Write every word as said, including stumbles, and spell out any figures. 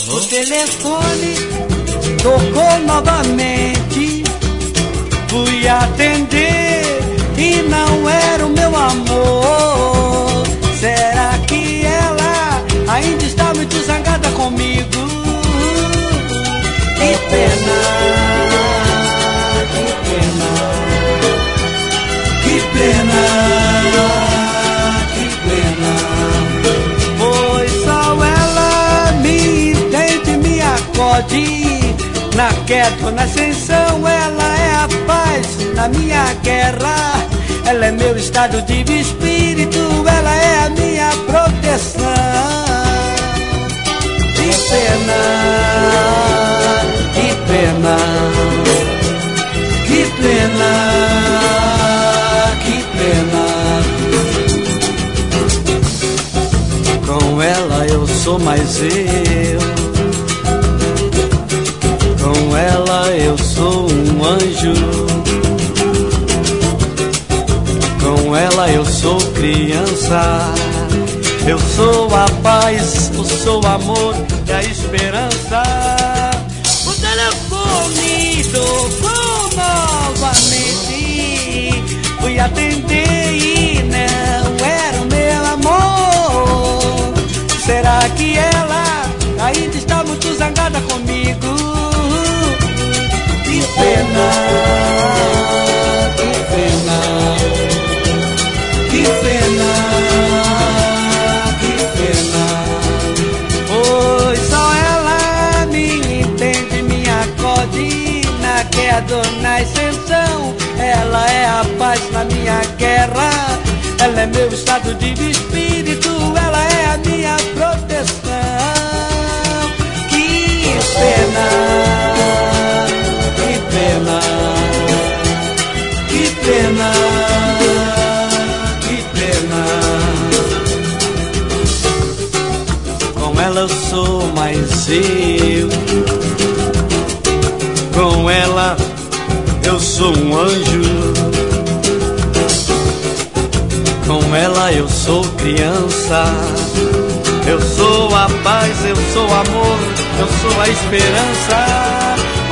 O telefone tocou novamente. Fui atender e não era o meu amor. Será que ela ainda está muito zangada comigo? Que pena, que pena, que pena, que pena. Pois só ela me entende, me acode. Na queda ou na ascensão, ela é a paz na minha guerra. Ela é meu estado de espírito, ela é a minha proteção. Que pena, que pena, que pena, que pena. Com ela eu sou mais eu. Com ela eu sou um anjo. Com ela eu sou criança. Eu sou a paz, eu sou o amor e a esperança. O telefone tocou novamente. Fui atender e não era o meu amor. Será que ela ainda está muito zangada comigo? Que pena, que pena, que pena, que pena. Pois só ela me entende, me acode na queda ou na ascensão. Ela é a paz na minha guerra. Ela é meu estado de espírito, ela é a minha proteção. Que pena, que pena, que pena, que pena. Com ela eu sou mais eu. Com ela eu sou um anjo. Com ela eu sou criança. Eu sou a paz, eu sou o amor, eu sou a esperança.